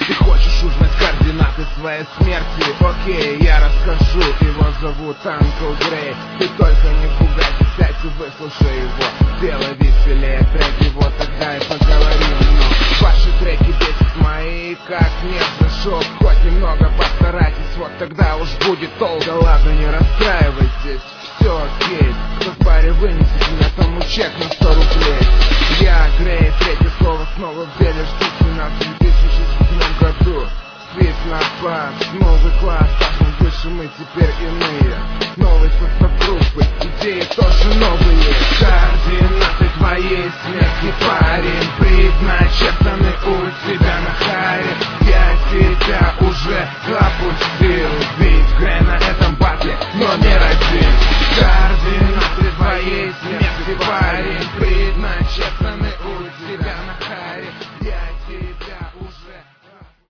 Ты хочешь узнать координаты своей смерти? Окей, я расскажу. Его зовут Uncle Grey. Ты только не пугайся, сядь и выслушай его. Сделай веселее треки, вот тогда и поговорим. Но ваши треки бесят мои, как нежный шок. Хоть немного постарайтесь, вот тогда уж будет толк. Да ладно, не расстраивайтесь, все окей. Кто в баре вынесет меня тому чек на 100 рублей. Я Грей, третье слово снова в деле. Ждите нас в 2007 году. Свет на пас, новый класс, пахнет выше, мы теперь иные. Новый состав группы, идеи тоже новые. Координаты твоей смерти, парень, предначертаны у тебя на